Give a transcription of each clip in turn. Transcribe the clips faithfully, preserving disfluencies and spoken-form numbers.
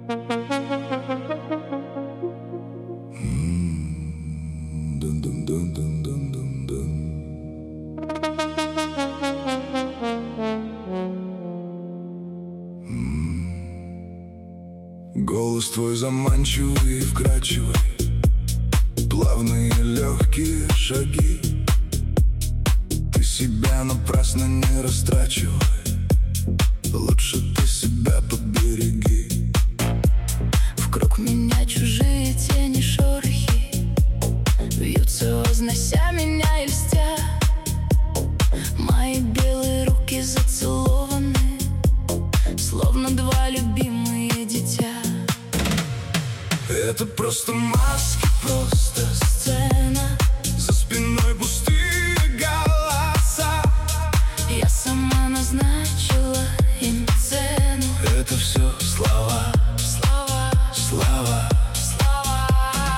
Голос твой заманчивый и вкрадчивый, плавные легкие шаги. Ты себя напрасно не растрачивай, лучше ты себя побереги. Вокруг меня чужие тени, шорохи вьются, вознося меня и льстя. Мои белые руки зацелованы, словно два любимые дитя. Это просто маски, просто Сцена, за спиной пустые голоса. я сама назначила им цену. Это все слова, Слова, слова. слова.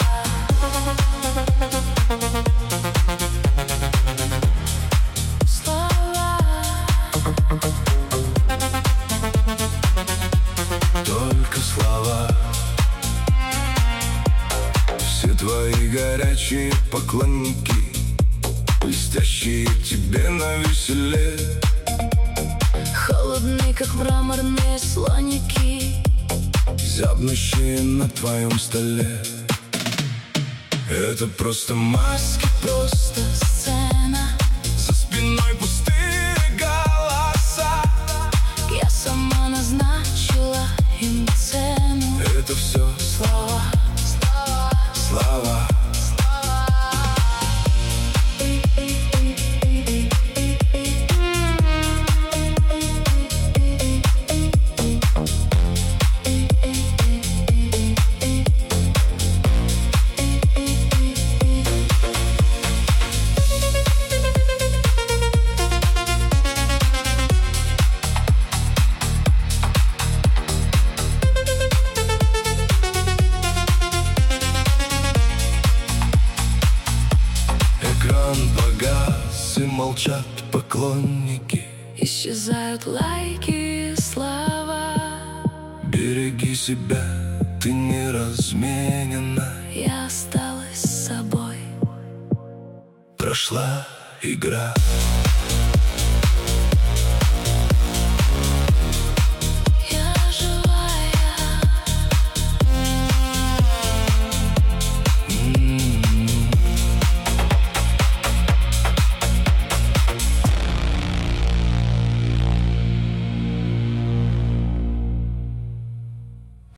Слова. Только слова. Все твои горячие поклонники, блестящие тебе на веселе, Холодные, как мраморные слоники, зябнущие на твоем столе. Это просто маски, просто сцена. за спиной пустые голоса. Я сама назначила им цену. Это все Слова, слова, слова. Экран погас и молчат поклонники. исчезают лайки, слова. Береги себя, ты не разменена. Я осталась с собой. Прошла игра.